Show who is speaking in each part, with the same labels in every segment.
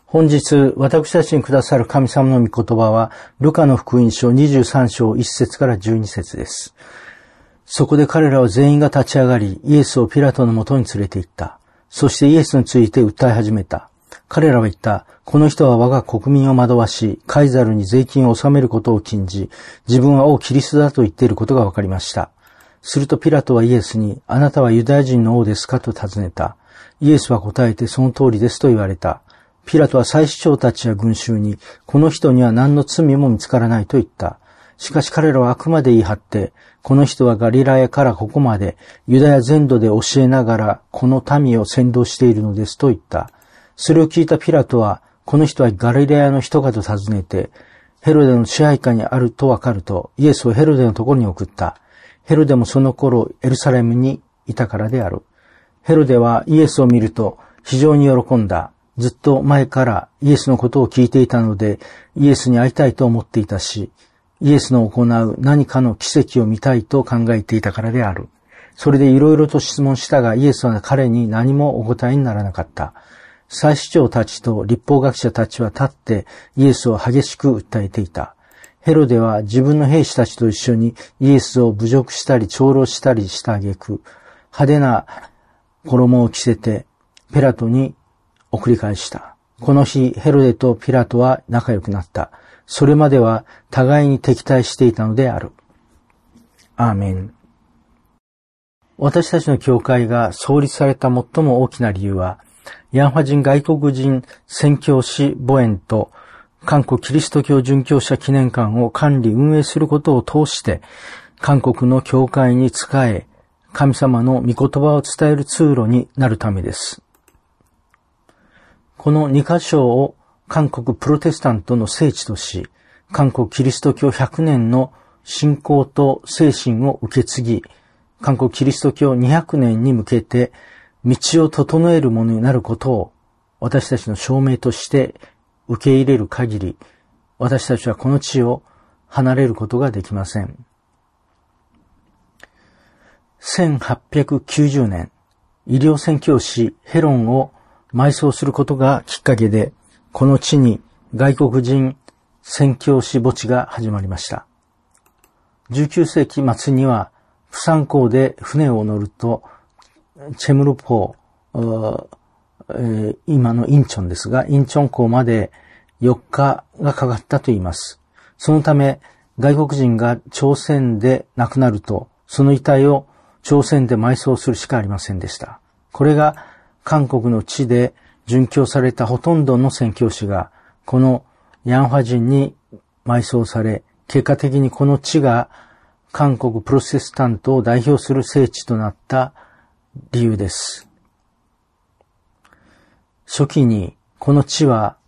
Speaker 1: 本日、私たちにくださる神様の御言葉は、ルカの福音書23章1節から12節です。そこで彼らは全員が立ち上がり、イエスをピラトのもとに連れて行った。そしてイエスについて訴え始めた。彼らは言った。この人は我が国民を惑わし、カイザルに税金を納めることを禁じ、自分は王キリストだと言っていることが分かりました。するとピラトはイエスに、あなたはユダヤ人の王ですかと尋ねた。イエスは答えて、その通りですと言われた。ピラトは祭司長たちや群衆に、この人には何の罪も見つからないと言った。しかし彼らはあくまで言い張って、この人はガリラヤからここまで、ユダヤ全土で教えながら、この民を扇動しているのですと言った。それを聞いたピラトは、この人はガリラヤの人かと尋ねて、ヘロデの支配下にあるとわかると、イエスをヘロデのところに送った。ヘロデもその頃、エルサレムにいたからである。ヘロデはイエスを見ると、非常に喜んだ。ずっと前からイエスのことを聞いていたので、イエスに会いたいと思っていたし、イエスの行う何かの奇跡を見たいと考えていたからである。それでいろいろと質問したが、イエスは彼に何もお答えにならなかった。祭司長たちと律法学者たちは立ってイエスを激しく訴えていた。ヘロデは自分の兵士たちと一緒にイエスを侮辱したり長老したりした挙句、派手な衣を着せてピラトに送り返した。この日、ヘロデとピラトは仲良くなった。それまでは互いに敵対していたのである。アーメン。私たちの教会が創立された最も大きな理由は、ヤンファ人外国人宣教師母園と韓国キリスト教殉教者記念館を管理運営することを通して、韓国の教会に仕え、神様の御言葉を伝える通路になるためです。この2カ所を韓国プロテスタントの聖地とし、韓国キリスト教100年の信仰と精神を受け継ぎ、韓国キリスト教200年に向けて道を整えるものになることを私たちの証明として受け入れる限り、私たちはこの地を離れることができません。1890年、医療宣教師ヘロンを埋葬することがきっかけで、この地に外国人宣教師墓地が始まりました。19世紀末には、プサン港で船を乗ると、チェムルポー、今のインチョンですが、インチョン港まで4日がかかったと言います。そのため、外国人が朝鮮で亡くなると、その遺体を朝鮮で埋葬するしかありませんでした。これが韓国の地で殉教されたほとんどの宣教師が、このヤンファ人に埋葬され、結果的にこの地が韓国プロテスタントを代表する聖地となった理由です。初期にこの地は、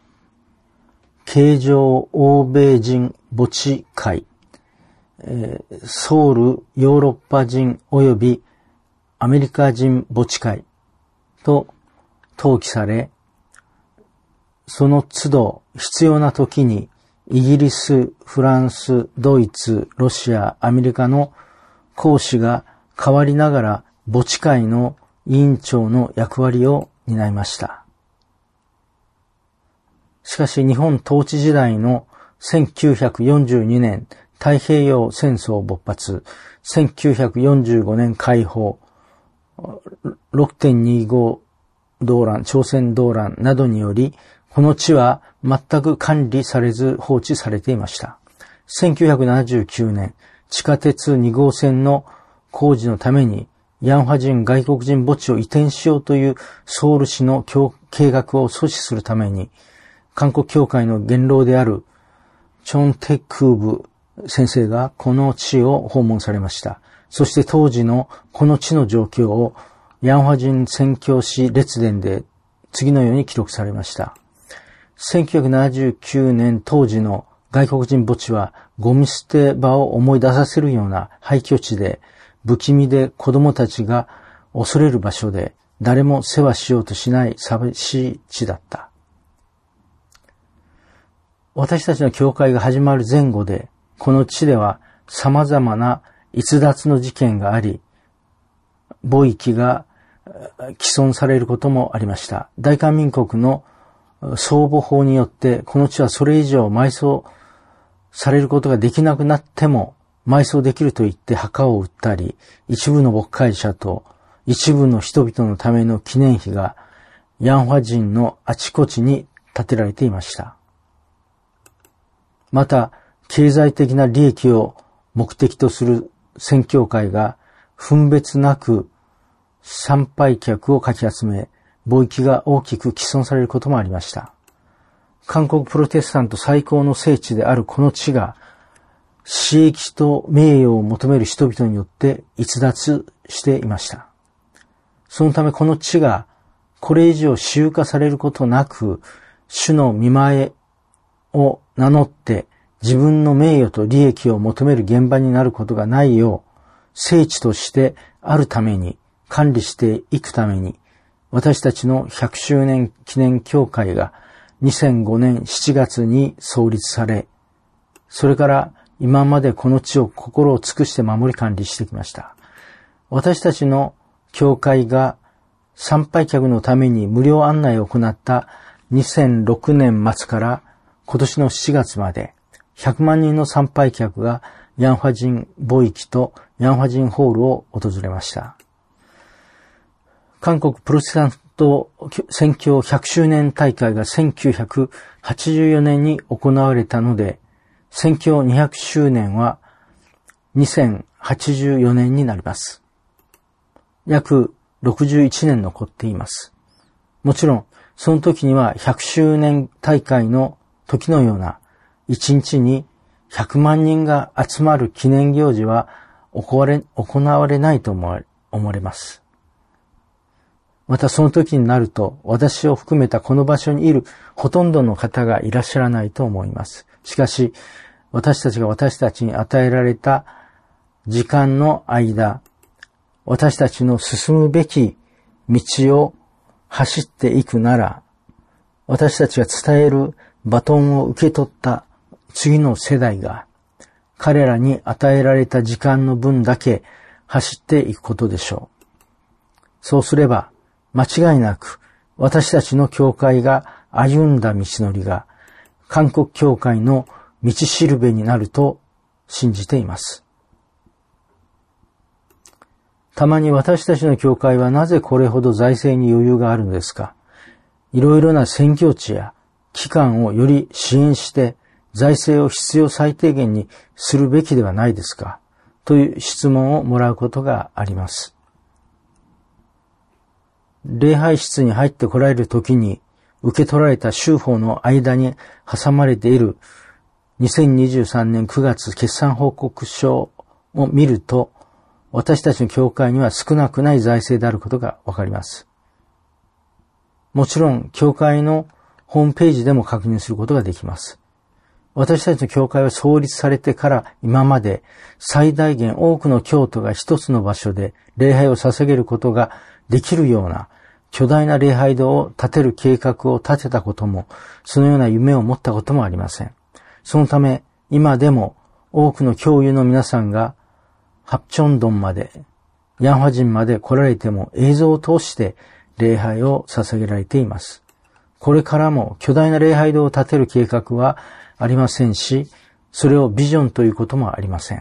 Speaker 1: 京城欧米人墓地会、ソウルヨーロッパ人及びアメリカ人墓地会と登記され、その都度必要な時にイギリス、フランス、ドイツ、ロシア、アメリカの公使が変わりながら墓地会の委員長の役割を担いました。しかし日本統治時代の1942年太平洋戦争勃発、1945年解放、6.25 動乱、朝鮮動乱などにより、この地は全く管理されず放置されていました。1979年、地下鉄2号線の工事のために、ヤンファ人外国人墓地を移転しようというソウル市の計画を阻止するために、韓国教会の元老であるチョン・テクーブ先生がこの地を訪問されました。そして当時のこの地の状況をヤンファ人宣教師列伝で次のように記録されました。1979年当時の外国人墓地はゴミ捨て場を思い出させるような廃墟地で、不気味で子供たちが恐れる場所で、誰も世話しようとしない寂しい地だった。私たちの教会が始まる前後で、この地では様々な逸脱の事件があり、墓域が毀損されることもありました。大韓民国の相母法によってこの地はそれ以上埋葬されることができなくなっても埋葬できると言って墓を売ったり、一部の牧会者と一部の人々のための記念碑がヤンファ人のあちこちに建てられていました。また、経済的な利益を目的とする宣教会が分別なく参拝客をかき集め、貿易が大きく毀損されることもありました。韓国プロテスタント最高の聖地であるこの地が、私益と名誉を求める人々によって逸脱していました。そのためこの地がこれ以上私有化されることなく、主の御前を名乗って自分の名誉と利益を求める現場になることがないよう、聖地としてあるために、管理していくために、私たちの100周年記念協会が2005年7月に創立され、それから今までこの地を心を尽くして守り管理してきました。私たちの教会が参拝客のために無料案内を行った2006年末から今年の7月まで100万人の参拝客がヤンファ人貿易とヤンファ人ホールを訪れました。韓国プロテスタント宣教100周年大会が1984年に行われたので、宣教200周年は2084年になります。約61年残っています。もちろん、その時には100周年大会の時のような1日に100万人が集まる記念行事は行われないと思われます。またその時になると、私を含めたこの場所にいるほとんどの方がいらっしゃらないと思います。しかし、私たちが私たちに与えられた時間の間、私たちの進むべき道を走っていくなら、私たちが伝えるバトンを受け取った次の世代が、彼らに与えられた時間の分だけ走っていくことでしょう。そうすれば、間違いなく私たちの教会が歩んだ道のりが韓国教会の道しるべになると信じています。たまに私たちの教会はなぜこれほど財政に余裕があるのですか？いろいろな宣教地や機関をより支援して財政を必要最低限にするべきではないですか？という質問をもらうことがあります。礼拝室に入ってこられるときに受け取られた州法の間に挟まれている2023年9月決算報告書を見ると、私たちの教会には少なくない財政であることがわかります。もちろん、教会のホームページでも確認することができます。私たちの教会は創立されてから今まで最大限多くの教徒が一つの場所で礼拝を捧げることができるような巨大な礼拝堂を建てる計画を立てたことも、そのような夢を持ったこともありません。そのため、今でも多くの教友の皆さんがハプチョンドンまで、ヤンファ人まで来られても映像を通して礼拝を捧げられています。これからも巨大な礼拝堂を建てる計画はありませんし、それをビジョンということもありません。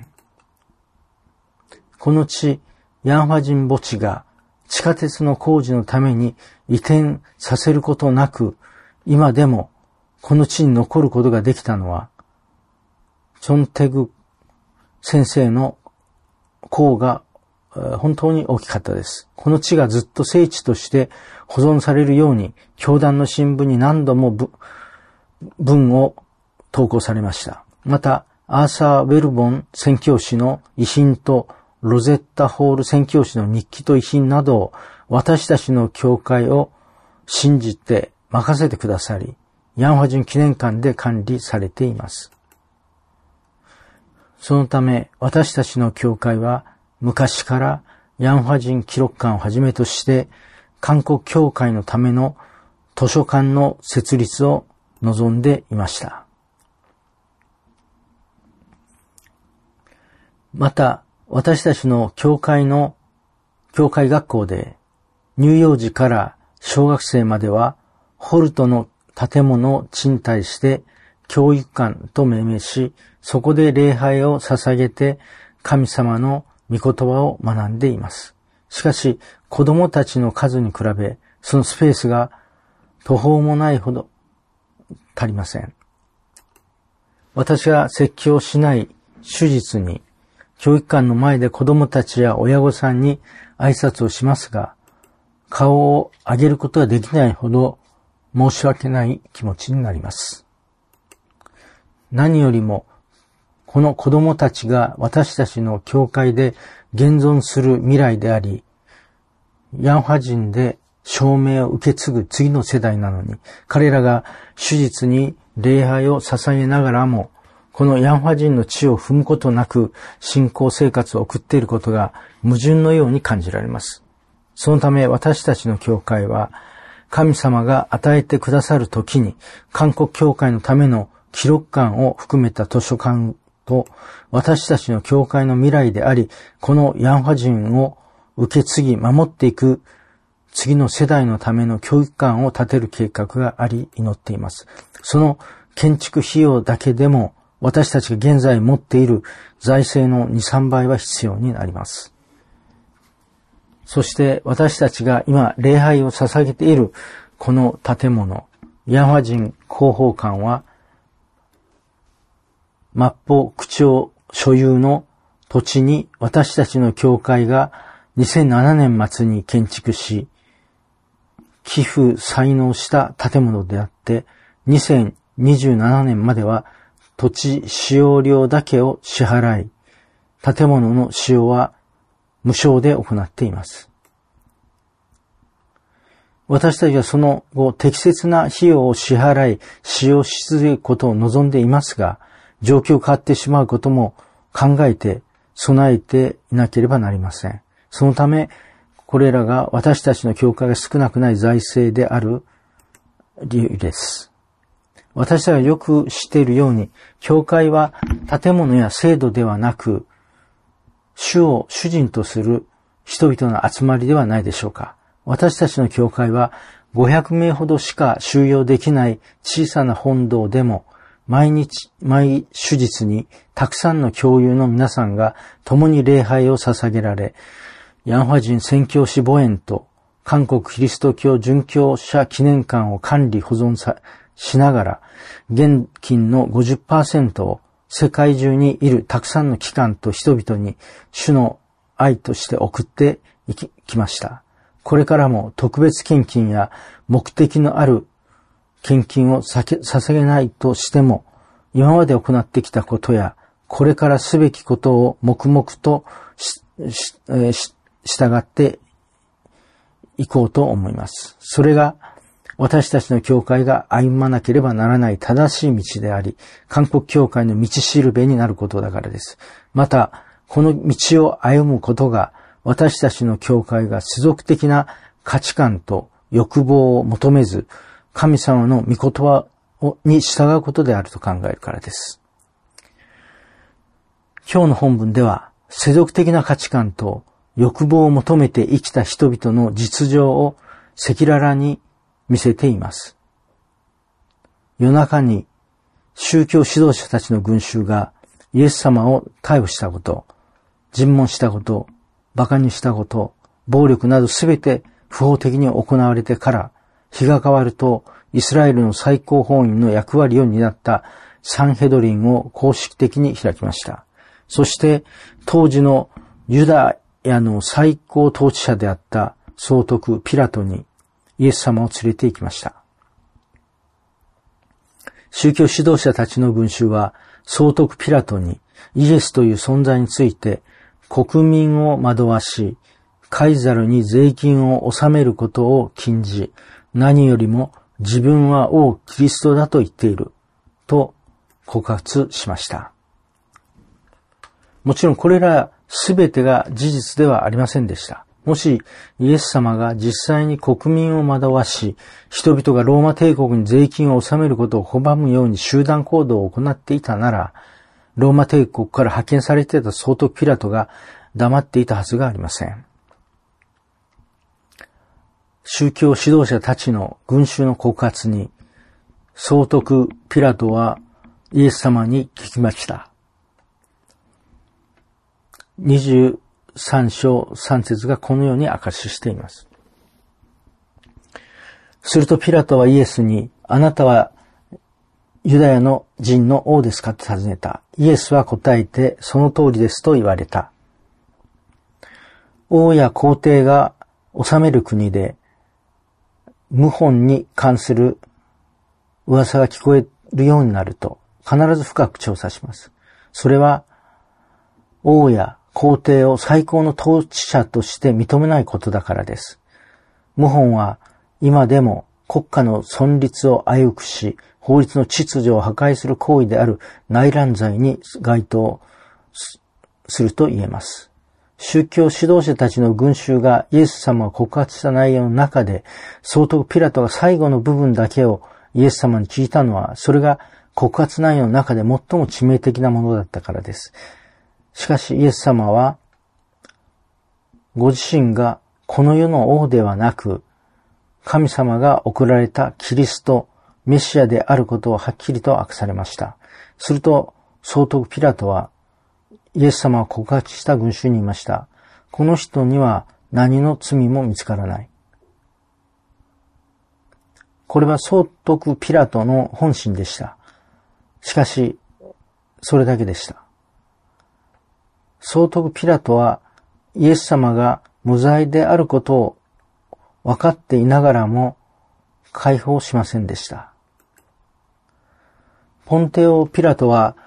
Speaker 1: この地、ヤンファ人墓地が地下鉄の工事のために移転させることなく、今でもこの地に残ることができたのは、チョンテグ先生の功が本当に大きかったです。この地がずっと聖地として保存されるように、教団の新聞に何度も文を投稿されました。また、アーサー・ウェルボン宣教師の遺品とロゼッタ・ホール宣教師の日記と遺品などを私たちの教会を信じて任せてくださり、ヤンファ人記念館で管理されています。そのため私たちの教会は昔からヤンファ人記録館をはじめとして韓国教会のための図書館の設立を望んでいました。また、私たちの教会学校で乳幼児から小学生まではホルトの建物を賃貸して教育館と命名し、そこで礼拝を捧げて神様の御言葉を学んでいます。しかし、子供たちの数に比べ、そのスペースが途方もないほど足りません。私は説教しない手術に、教育館の前で子供たちや親御さんに挨拶をしますが、顔を上げることができないほど申し訳ない気持ちになります。何よりも、この子供たちが私たちの教会で現存する未来であり、ヤンファ人で証明を受け継ぐ次の世代なのに、彼らが手術に礼拝を捧げながらも、このヤンファ人の地を踏むことなく信仰生活を送っていることが矛盾のように感じられます。そのため私たちの教会は、神様が与えてくださるときに、韓国教会のための記録館を含めた図書館と、私たちの教会の未来であり、このヤンファ人を受け継ぎ守っていく次の世代のための教育館を建てる計画があり祈っています。その建築費用だけでも私たちが現在持っている財政の2、3倍は必要になります。そして私たちが今礼拝を捧げているこの建物、ヤンファ人広報館は末法区長所有の土地に私たちの教会が2007年末に建築し、寄付採納した建物であって、2027年までは土地使用料だけを支払い、建物の使用は無償で行っています。私たちはその後適切な費用を支払い、使用し続けることを望んでいますが、状況が変わってしまうことも考えて備えていなければなりません。そのため、これらが私たちの教会が少なくない財政である理由です。私たちがよく知っているように、教会は建物や制度ではなく、主を主人とする人々の集まりではないでしょうか。私たちの教会は500名ほどしか収容できない小さな本堂でも、毎手術にたくさんの教友の皆さんが共に礼拝を捧げられ、ヤンファ人宣教師母園と韓国キリスト教殉教者記念館を管理保存しながら、現金の 50% を世界中にいるたくさんの機関と人々に主の愛として送ってきました。これからも特別献金や目的のある献金を捧げないとしても、今まで行ってきたことや、これからすべきことを黙々と従っていこうと思います。それが私たちの教会が歩まなければならない正しい道であり、韓国教会の道しるべになることだからです。また、この道を歩むことが私たちの教会が世俗的な価値観と欲望を求めず、神様の御言葉に従うことであると考えるからです。今日の本文では、世俗的な価値観と欲望を求めて生きた人々の実情を赤裸々に見せています。夜中に宗教指導者たちの群衆がイエス様を逮捕したこと、尋問したこと、馬鹿にしたこと、暴力などすべて不法的に行われてから、日が変わるとイスラエルの最高法院の役割を担ったサンヘドリンを公式的に開きました。そして当時のユダヤの最高統治者であった総督ピラトにイエス様を連れて行きました。宗教指導者たちの群衆は総督ピラトにイエスという存在について国民を惑わし、カイザルに税金を納めることを禁じ、何よりも自分は王キリストだと言っていると告発しました。もちろんこれらすべてが事実ではありませんでした。もしイエス様が実際に国民を惑わし、人々がローマ帝国に税金を納めることを拒むように集団行動を行っていたなら、ローマ帝国から派遣されていた総督ピラトが黙っていたはずがありません。宗教指導者たちの群衆の告発に総督ピラトはイエス様に聞きました。23章3節がこのように明かししています。するとピラトはイエスに、あなたはユダヤの人の王ですかと尋ねた。イエスは答えて、その通りですと言われた。王や皇帝が治める国で、謀反に関する噂が聞こえるようになると、必ず深く調査します。それは、王や皇帝を最高の統治者として認めないことだからです。謀反は今でも国家の存立を危うくし、法律の秩序を破壊する行為である内乱罪に該当すると言えます。宗教指導者たちの群衆がイエス様を告発した内容の中で、総督ピラトが最後の部分だけをイエス様に聞いたのは、それが告発内容の中で最も致命的なものだったからです。しかしイエス様は、ご自身がこの世の王ではなく、神様が送られたキリスト、メシアであることをはっきりと明かされました。すると、総督ピラトは、イエス様を告発した群衆に言いました。この人には何の罪も見つからない。これは総督ピラトの本心でした。しかし、それだけでした。総督ピラトはイエス様が無罪であることを分かっていながらも解放しませんでした。ポンテオ・ピラトは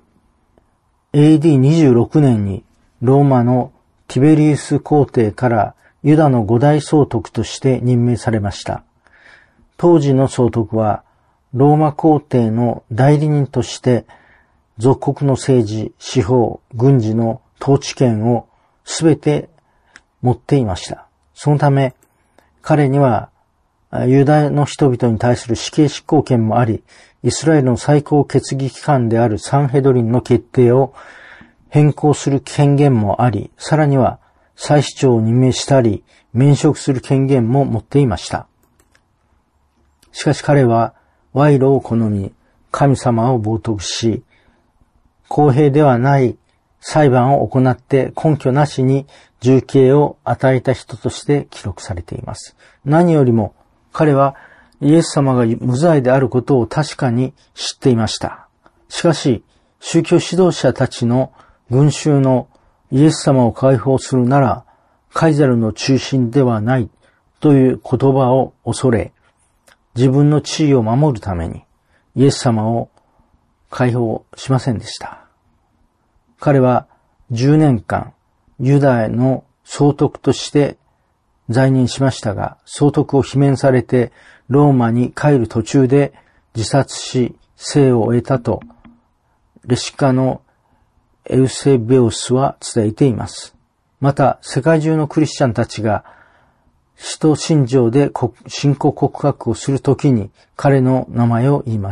Speaker 1: AD26 年にローマのティベリウス皇帝からユダの五大総督として任命されました。当時の総督はローマ皇帝の代理人として属国の政治、司法、軍事の統治権をすべて持っていました。そのため彼にはユダヤの人々に対する死刑執行権もあり、イスラエルの最高決議機関であるサンヘドリンの決定を変更する権限もあり、さらには祭司長を任命したり、免職する権限も持っていました。しかし彼は賄賂を好み、神様を冒涜し、公平ではない裁判を行って根拠なしに重刑を与えた人として記録されています。何よりも彼はイエス様が無罪であることを確かに知っていました。しかし、宗教指導者たちの群衆のイエス様を解放するなら、カイザルの中心ではないという言葉を恐れ、自分の地位を守るためにイエス様を解放しませんでした。彼は10年間ユダヤの総督として在任しましたが、総督を罷免されてローマに帰る途中で自殺し生を終えたとレシカのエウセベオスは伝えています。また世界中のクリスチャンたちが使徒信条で信仰告白をするときに彼の名前を言います。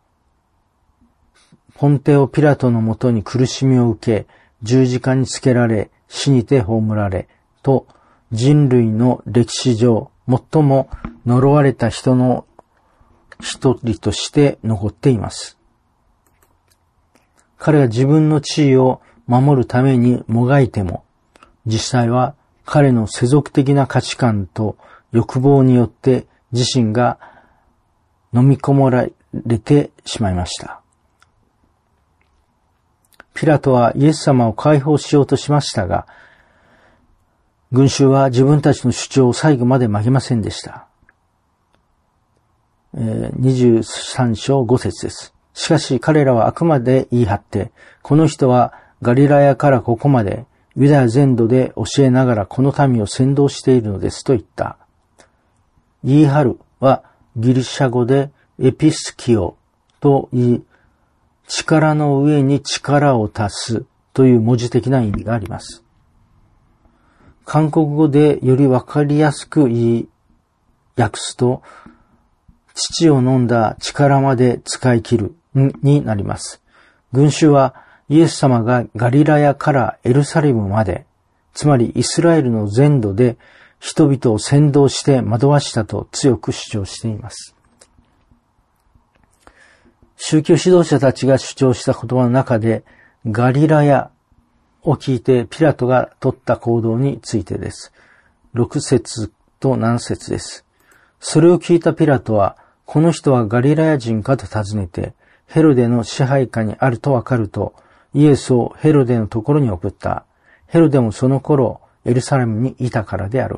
Speaker 1: ポンテオ・ピラトのもとに苦しみを受け、十字架につけられ、死にて葬られ、と人類の歴史上最も呪われた人の一人として残っています。彼は自分の地位を守るためにもがいても、実際は彼の世俗的な価値観と欲望によって自身が飲み込まれてしまいました。ピラトはイエス様を解放しようとしましたが、群衆は自分たちの主張を最後まで曲げませんでした。23章5節です。しかし彼らはあくまで言い張って、この人はガリラヤからここまでユダヤ全土で教えながらこの民を扇動しているのですと言った。言い張るはギリシャ語でエピスキオと言い、力の上に力を足すという文字的な意味があります。韓国語でよりわかりやすく言い訳すと、乳を飲んだ力まで使い切るになります。群衆はイエス様がガリラヤからエルサレムまで、つまりイスラエルの全土で人々を扇動して惑わしたと強く主張しています。 宗教指導者たちが主張した言葉の中で、ガリラヤを聞いてピラトが取った行動についてです。6節と7節です。それを聞いたピラトは、この人はガリラヤ人かと尋ねて、ヘロデの支配下にあるとわかると、イエスをヘロデのところに送った。ヘロデもその頃、エルサレムにいたからである。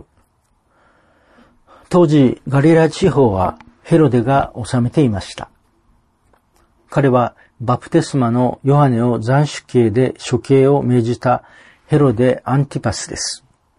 Speaker 1: 当時、ガリラヤ地方はヘロデが治めていました。彼はバプテスマのヨハネを斬首刑で処刑を命じたヘロデ・アンティパスです。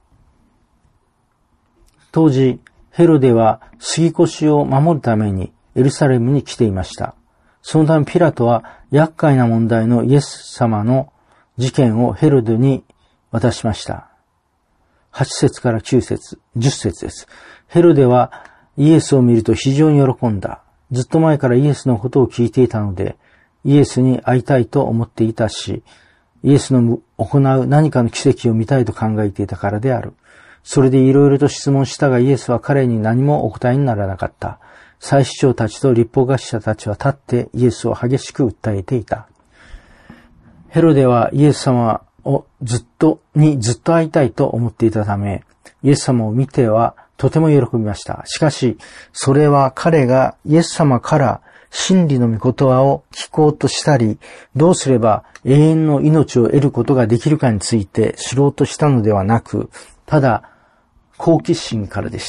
Speaker 1: 当時、ヘロデは杉越を守るためにエルサレムに来ていました。そのためピラトは厄介な問題のイエス様の事件をヘロデに渡しました。8節から9節、10節です。ヘロデはイエスを見ると非常に喜んだ。ずっと前からイエスのことを聞いていたので、イエスに会いたいと思っていたし、イエスの行う何かの奇跡を見たいと考えていたからである。それでいろいろと質問したが、イエスは彼に何もお答えにならなかった。祭司長たちと律法学者たちは立ってイエスを激しく訴えていた。ヘロデはイエス様をずっと会いたいと思っていたため、イエス様を見てはとても喜びました。しかし、それは彼がイエス様から真理の御言葉を聞こうとしたり、どうすれば永遠の命を得ることができるかについて知ろうとしたのではなく、ただ好奇心からでした。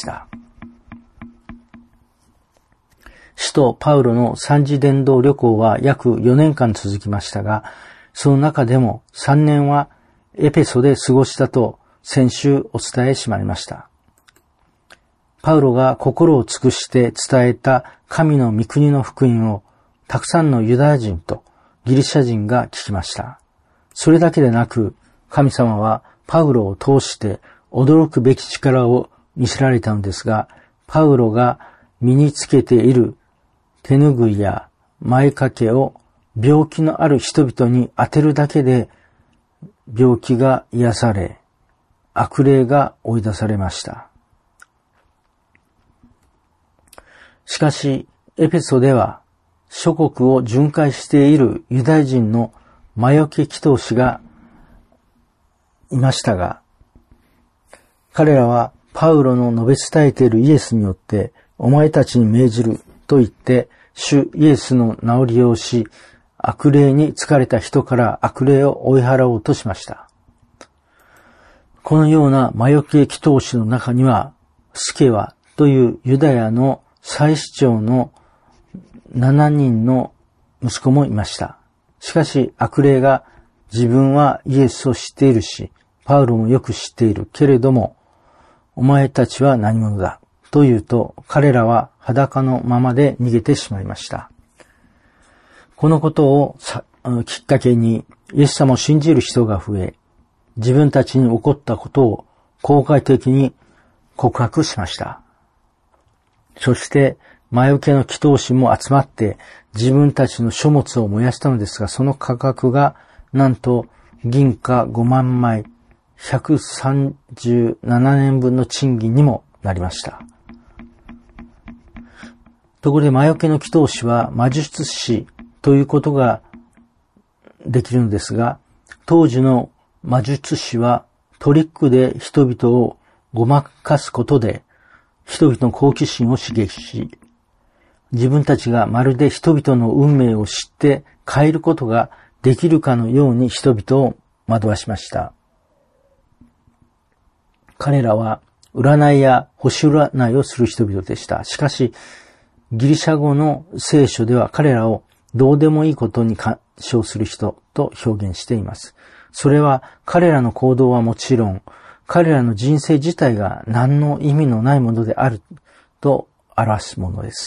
Speaker 1: 使徒パウロの三次伝道旅行は約4年間続きましたが、その中でも3年はエペソで過ごしたと先週お伝えしまいました。パウロが心を尽くして伝えた神の御国の福音をたくさんのユダヤ人とギリシャ人が聞きました。それだけでなく、神様はパウロを通して驚くべき力を見せられたのですが、パウロが身につけている手ぬぐいや前掛けを病気のある人々に当てるだけで病気が癒され、悪霊が追い出されました。しかし、エペソでは諸国を巡回しているユダヤ人の魔除け祈祷師がいましたが、彼らはパウロの述べ伝えているイエスによってお前たちに命じると言って主イエスの名を利用し、悪霊に疲れた人から悪霊を追い払おうとしました。このような魔除け祈祷師の中には、スケワというユダヤの祭司長の7人の息子もいました。しかし悪霊が自分はイエスを知っているし、パウロもよく知っているけれども、お前たちは何者だと言うと、彼らは裸のままで逃げてしまいました。このことをきっかけにイエス様を信じる人が増え、自分たちに起こったことを公開的に告白しました。そして魔除けの祈祷師も集まって自分たちの書物を燃やしたのですが、その価格がなんと銀貨5万枚、137年分の賃金にもなりました。ところで魔除けの祈祷師は魔術師ということができるのですが、当時の魔術師はトリックで人々をごまかすことで人々の好奇心を刺激し、自分たちがまるで人々の運命を知って変えることができるかのように人々を惑わしました。彼らは占いや星占いをする人々でした。しかし、ギリシャ語の聖書では彼らをどうでもいいことに干渉する人と表現しています。それは彼らの行動はもちろん、彼らの人生自体が何の意味のないものであると表すものです。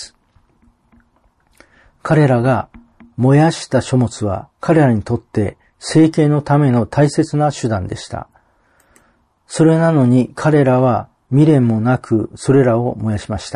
Speaker 1: 彼らが燃やした書物は彼らにとって生計のための大切な手段でした。それなのに彼らは未練もなくそれらを燃やしました。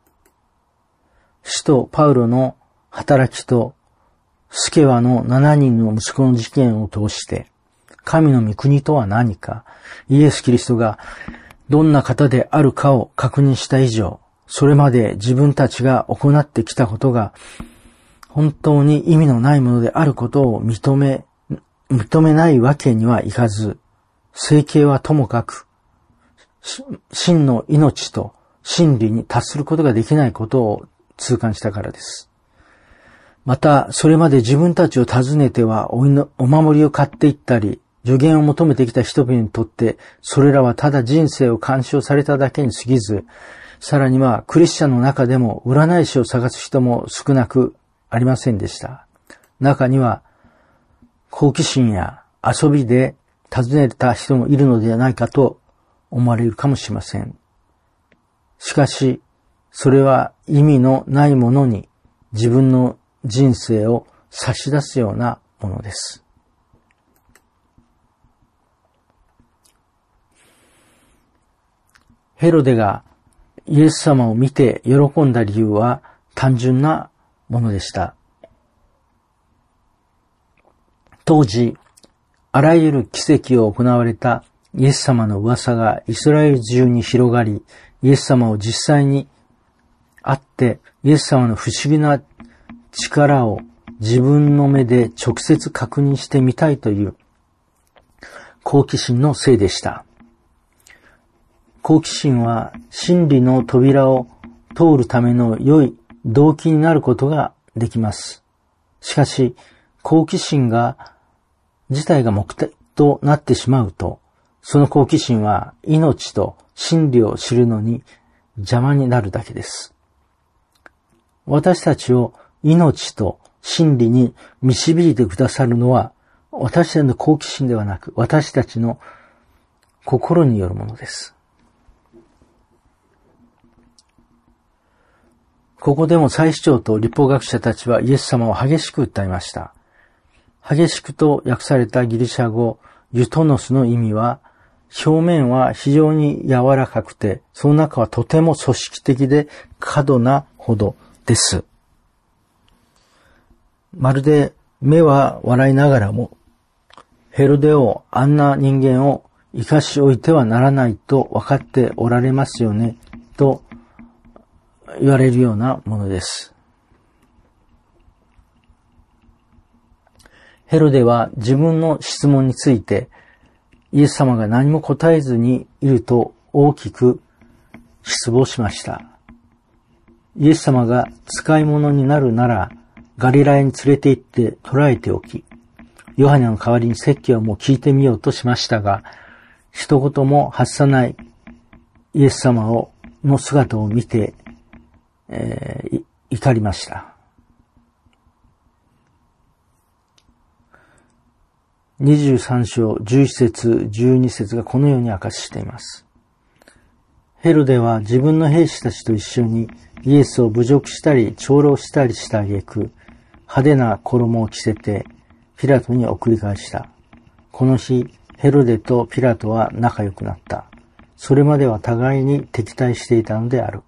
Speaker 1: 使徒パウロの働きとスケワの7人の息子の事件を通して、神の御国とは何か、イエス・キリストがどんな方であるかを確認した以上、それまで自分たちが行ってきたことが本当に意味のないものであることを認めないわけにはいかず、聖経はともかく、真の命と真理に達することができないことを痛感したからです。また、それまで自分たちを訪ねてはお守りを買っていったり、助言を求めてきた人々にとって、それらはただ人生を干渉されただけに過ぎず、さらにはクリスチャンの中でも占い師を探す人も少なくありませんでした。中には、好奇心や遊びで訪ねた人もいるのではないかと思われるかもしれません。しかし、それは意味のないものに自分の人生を差し出すようなものです。ヘロデがイエス様を見て喜んだ理由は単純なものでした。当時、あらゆる奇跡を行われたイエス様の噂がイスラエル中に広がり、イエス様を実際に会ってイエス様の不思議な力を自分の目で直接確認してみたいという好奇心のせいでした。好奇心は真理の扉を通るための良い動機になることができます。しかし、好奇心自体が目的となってしまうと、その好奇心は命と真理を知るのに邪魔になるだけです。私たちを命と真理に導いてくださるのは、私たちの好奇心ではなく、私たちの心によるものです。ここでも祭司長と律法学者たちはイエス様を激しく訴えました。激しくと訳されたギリシャ語、ユトノスの意味は、表面は非常に柔らかくて、その中はとても組織的で過度なほどです。まるで目は笑いながらも、ヘロデをあんな人間を生かしおいてはならないと分かっておられますよね、と言われるようなものです。ヘロデは自分の質問についてイエス様が何も答えずにいると大きく失望しました。イエス様が使い物になるならガリラヤに連れて行って捕らえておき、ヨハネの代わりに説教も聞いてみようとしましたが、一言も発さないイエス様の姿を見て、怒りました。23章11節12節がこのように明かししています。ヘロデは自分の兵士たちと一緒にイエスを侮辱したり長老したりした挙句、派手な衣を着せてピラトに送り返した。この日、ヘロデとピラトは仲良くなった。それまでは互いに敵対していたのである。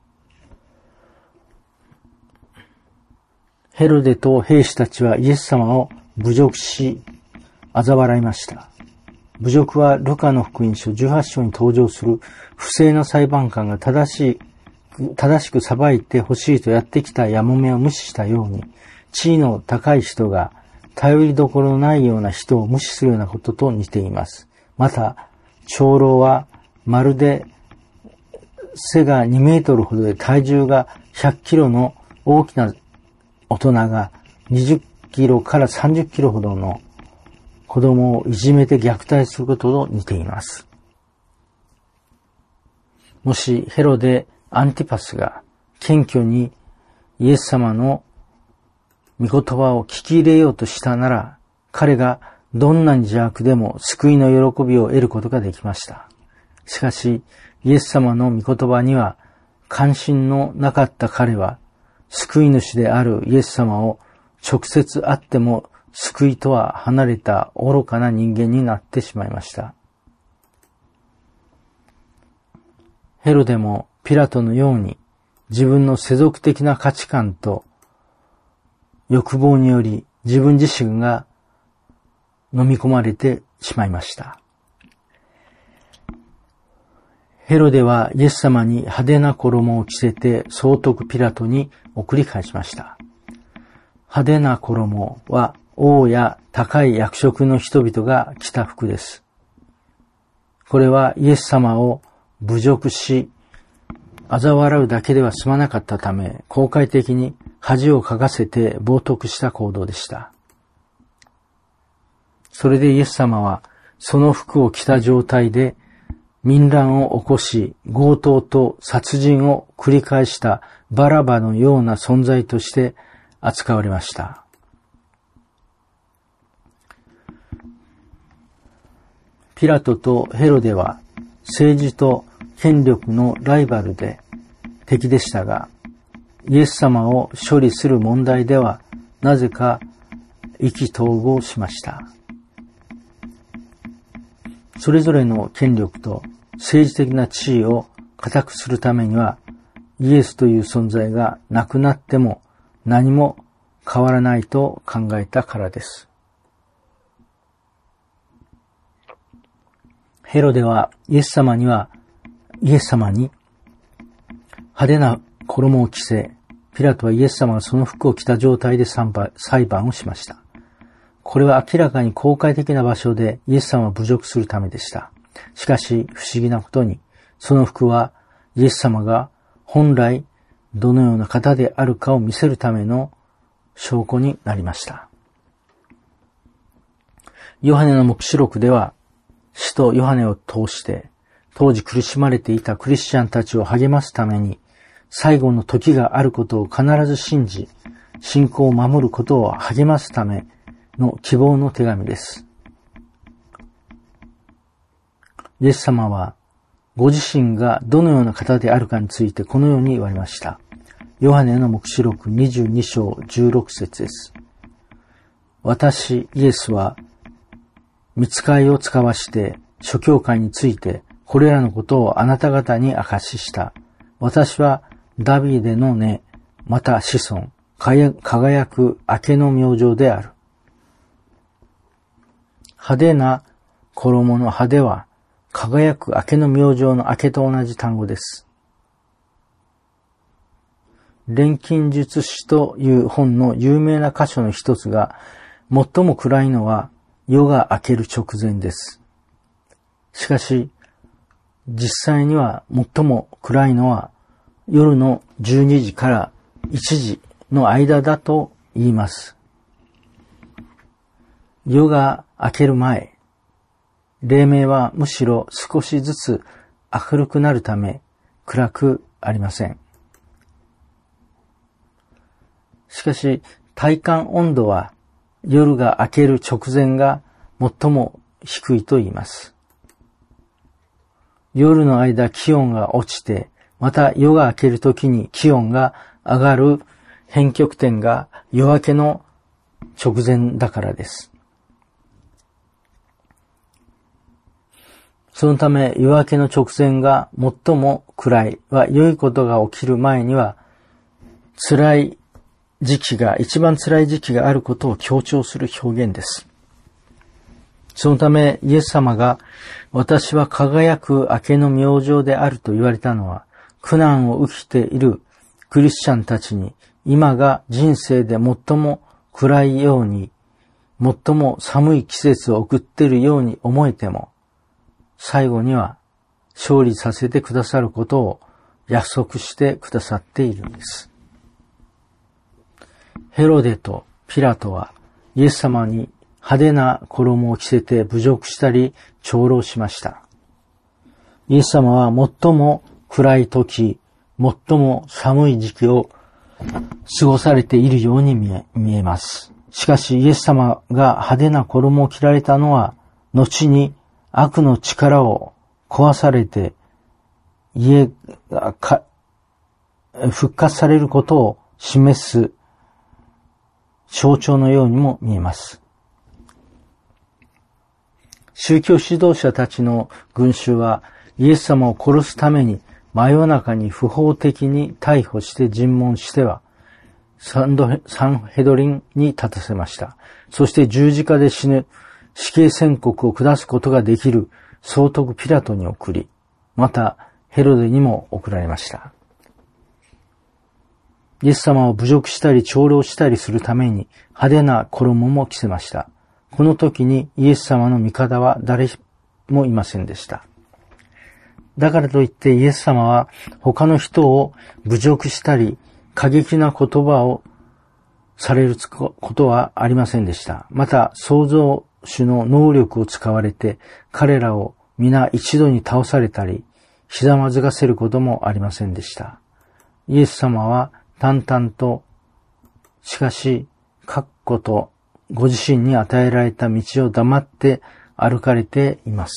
Speaker 1: ヘロデと兵士たちはイエス様を侮辱し、嘲笑いました。侮辱はルカの福音書18章に登場する不正な裁判官が正しく裁いてほしいとやってきたやもめを無視したように、地位の高い人が頼りどころのないような人を無視するようなことと似ています。また、長老はまるで背が2メートルほどで体重が100キロの大きな大人が20キロから30キロほどの子供をいじめて虐待することと似ています。もしヘロデ・アンティパスが謙虚にイエス様の御言葉を聞き入れようとしたなら、彼がどんなに邪悪でも救いの喜びを得ることができました。しかし、イエス様の御言葉には関心のなかった彼は、救い主であるイエス様を直接会っても救いとは離れた愚かな人間になってしまいました。ヘロデもピラトのように自分の世俗的な価値観と欲望により自分自身が飲み込まれてしまいました。ヘロデはイエス様に派手な衣を着せて総督ピラトに送り返しました。 派手な衣は王や高い役職の人々が着た服です。これはイエス様を侮辱し、嘲笑うだけでは済まなかったため、公開的に恥をかかせて冒涜した行動でした。それでイエス様はその服を着た状態で民乱を起こし、強盗と殺人を繰り返したバラバのような存在として扱われました。ピラトとヘロデは政治と権力のライバルで敵でしたが、イエス様を処理する問題ではなぜか意気投合しました。それぞれの権力と政治的な地位を固くするためには、イエスという存在がなくなっても何も変わらないと考えたからです。ヘロデはイエス様に派手な衣を着せ、ピラトはイエス様がその服を着た状態で裁判をしました。これは明らかに公開的な場所でイエス様を侮辱するためでした。しかし不思議なことに、その服はイエス様が本来どのような方であるかを見せるための証拠になりました。ヨハネの黙示録では、使徒ヨハネを通して当時苦しまれていたクリスチャンたちを励ますために、最後の時があることを必ず信じ、信仰を守ることを励ますための希望の手紙です。イエス様はご自身がどのような方であるかについてこのように言われました。ヨハネの黙示録22章16節です。私、イエスは、御使いを使わして諸教会についてこれらのことをあなた方に証しした。私はダビデの根、また子孫、輝く明けの明星である。派手な衣の派手は、輝く明けの明星の明けと同じ単語です。錬金術師という本の有名な箇所の一つが、最も暗いのは夜が明ける直前です。しかし、実際には最も暗いのは夜の12時から1時の間だと言います。夜が明ける前、黎明はむしろ少しずつ明るくなるため暗くありません。しかし、体感温度は夜が明ける直前が最も低いと言います。夜の間気温が落ちて、また夜が明けるときに気温が上がる変極点が夜明けの直前だからです。そのため夜明けの直前が最も暗いは良いことが起きる前には一番辛い時期があることを強調する表現です。そのためイエス様が私は輝く明けの明星であると言われたのは苦難を受けているクリスチャンたちに今が人生で最も暗いように最も寒い季節を送っているように思えても最後には勝利させてくださることを約束してくださっているんです。ヘロデとピラトはイエス様に派手な衣を着せて侮辱したり長老しました。イエス様は最も暗い時、最も寒い時期を過ごされているように見えます。しかしイエス様が派手な衣を着られたのは後に悪の力を壊されて家が復活されることを示す象徴のようにも見えます。宗教指導者たちの群衆はイエス様を殺すために真夜中に不法的に逮捕して尋問してはサンヘドリンに立たせました。そして十字架で死ぬ死刑宣告を下すことができる総督ピラトに送り、またヘロデにも送られました。 イエス様を侮辱したり長老したりするために派手な衣も着せました。この時にイエス様の味方は誰もいませんでした。だからといってイエス様は他の人を侮辱したり過激な言葉をされることはありませんでした。また創造主の能力を使われて彼らを皆一度に倒されたりひざまずかせることもありませんでした。イエス様は淡々と、しかし確固とご自身に与えられた道を黙って歩かれています。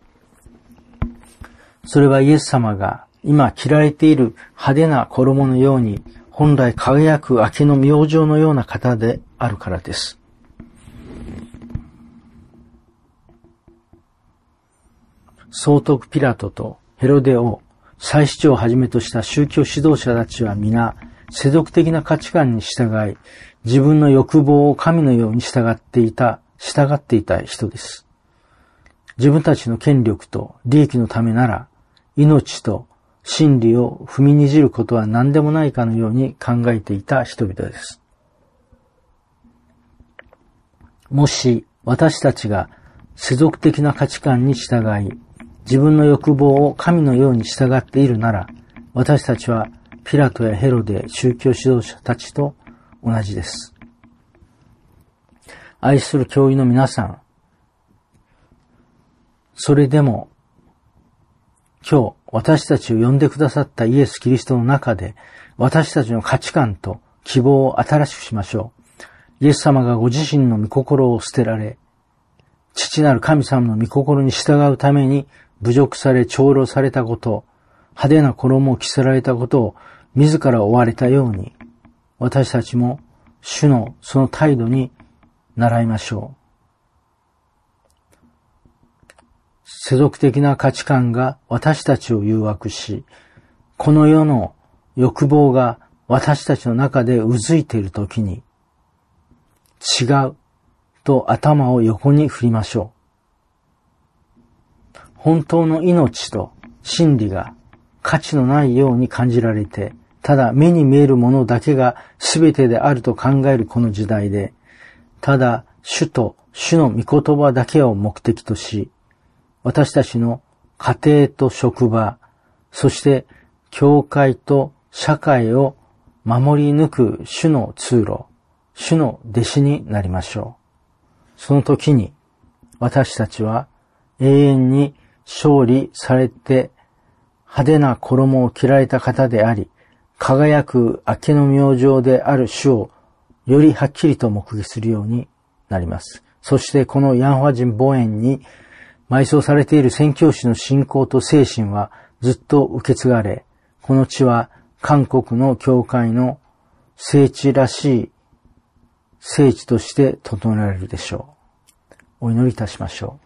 Speaker 1: それはイエス様が今着られている派手な衣のように本来輝く明けの明星のような方であるからです。総督ピラトとヘロデ王、祭司長をはじめとした宗教指導者たちは皆世俗的な価値観に従い、自分の欲望を神のように従っていた人です。自分たちの権力と利益のためなら、命と真理を踏みにじることは何でもないかのように考えていた人々です。もし私たちが世俗的な価値観に従い、自分の欲望を神のように従っているなら、私たちはピラトやヘロデ、宗教指導者たちと同じです。愛する教諭の皆さん、それでも今日私たちを呼んでくださったイエス・キリストの中で私たちの価値観と希望を新しくしましょう。イエス様がご自身の御心を捨てられ、父なる神様の御心に従うために侮辱され長老されたこと、派手な衣を着せられたことを自ら追われたように、私たちも主のその態度に習いましょう。世俗的な価値観が私たちを誘惑し、この世の欲望が私たちの中でうずいているときに、違うと頭を横に振りましょう。本当の命と真理が価値のないように感じられて、ただ目に見えるものだけが全てであると考えるこの時代で、ただ主と主の御言葉だけを目的とし、私たちの家庭と職場、そして教会と社会を守り抜く主の通路、主の弟子になりましょう。その時に私たちは永遠に勝利されて派手な衣を着られた方であり、輝く明けの明星である主をよりはっきりと目撃するようになります。そしてこのヤンファ人母園に埋葬されている宣教師の信仰と精神はずっと受け継がれ、この地は韓国の教会の聖地らしい聖地として整えられるでしょう。お祈りいたしましょ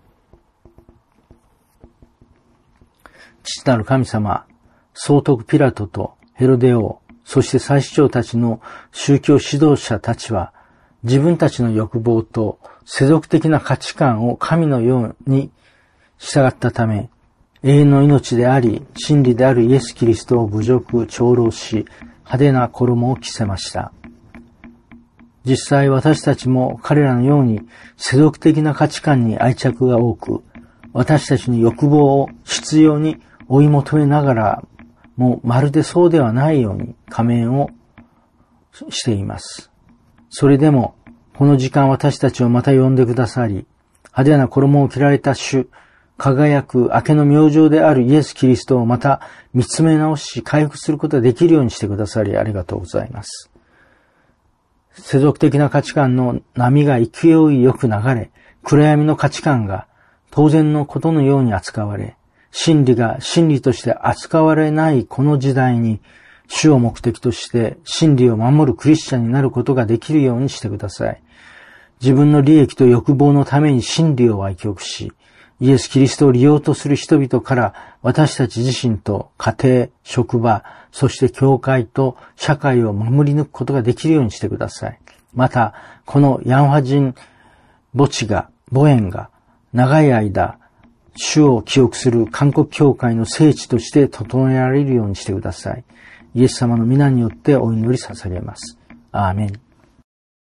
Speaker 1: う。父なる神様、総督ピラトとヘロデ王、そして祭司長たちの宗教指導者たちは、自分たちの欲望と世俗的な価値観を神のように従ったため、永遠の命であり、真理であるイエス・キリストを侮辱、長老し、派手な衣を着せました。実際私たちも彼らのように世俗的な価値観に愛着が多く、私たちの欲望を必要に追い求めながらもまるでそうではないように仮面をしています。それでもこの時間私たちをまた呼んでくださり、派手な衣を着られた主、輝く明けの明星であるイエス・キリストをまた見つめ直し回復することができるようにしてくださりありがとうございます。世俗的な価値観の波が勢いよく流れ、暗闇の価値観が当然のことのように扱われ、真理が真理として扱われないこの時代に、主を目的として真理を守るクリスチャンになることができるようにしてください。自分の利益と欲望のために真理を歪曲し、イエス・キリストを利用とする人々から私たち自身と家庭、職場、そして教会と社会を守り抜くことができるようにしてください。また、このヤンファ人母園が長い間、主を記憶する韓国教会の聖地として整えられるようにしてください。 イエス様の皆によってお祈り捧げます。アーメン。